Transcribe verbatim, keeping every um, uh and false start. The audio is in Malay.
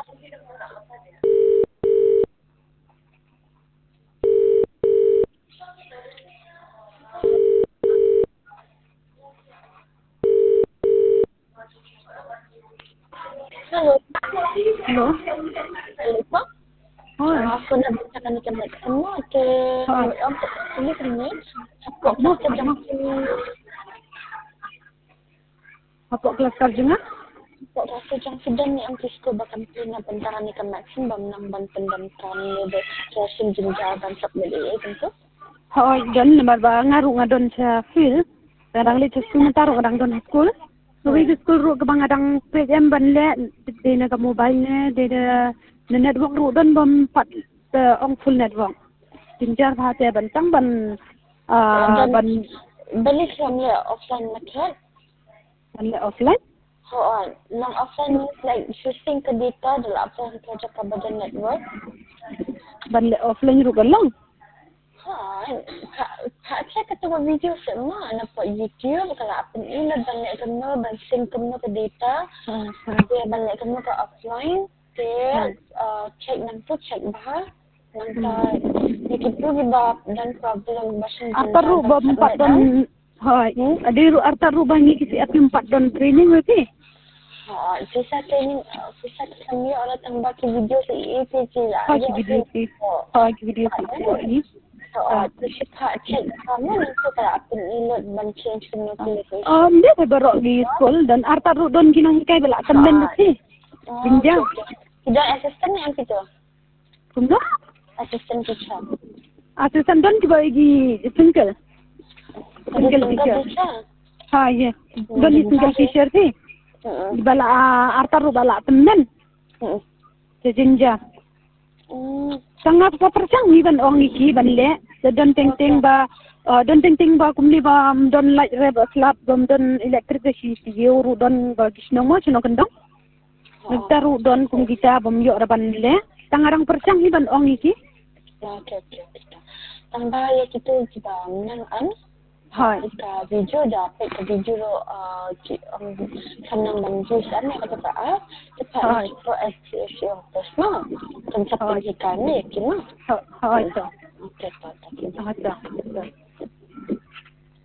Halo. Halo. Halo, Pak. Oi. Aku nak bicarakan dengan kamu ke apa ini ini apa Mau kerja mau. Apa kelas kerjanya? apa kerja sedang ni angkis ko bakal pina bentara ni kan maxim bam nang ban pendam kan ni de session jenja ban sab ni de tentu. Oi, dan nomor ba ngaru ngadon sa fil. Kadang li school mataru kadang don school. Rugi di school ru kabang adang P M ban le de na ka mobile ne de de na network ru don bam pat ong full network. Tinjar ba te ban tang ban ah ban balik kami offline market. ban le offline. Oh, long offline means like shifting ke data dalam apa kerja ke badan network. Ban le offline ru galang. Ha, kak saya kata video semua nampak YouTube kalau apa ni nak balik kena basing kena ke data, dia balik kena ke offline, dia uh, check nanti check bah, nanti begitu juga dan problem basing. Artaru ba empat don, hai, adiru artaru bangi kisi api empat don training berarti. Ha, sisa training, sisa kami orang tambah ke video se A P G lah. Ha, video si, ha, video si ni. So, tu siapa check kamu nanti kalau apa ni load ban change ke notification. Um, dia saya baru di school dan artaru don kinang kai bela temen si. Binjang. Tidak asisten yang itu. Kumdo? Asisten teacher. Asisten don juga lagi single. Single teacher. Ha, ya. Don single teacher si. Bala artaru bala temen. Sejinja. Sangat kepercang ni ban ong iki ban le. Don ting ting ba don ting ting ba kumli ba don light reb slap bom don electric si euro don ba kisno mo sino kendong. Nagtaru don kung kita bom yo raban le. Tangarang percang ni ban ong iki. Okey okey. Tambah ya kita kita nang an. Hai. Ka video dapat ke video uh kanang ban juisan ni kata ah cepat pro S C S yang personal konsep pendidikan ni kena. Hai. Hai. Okey tak tak. Hai.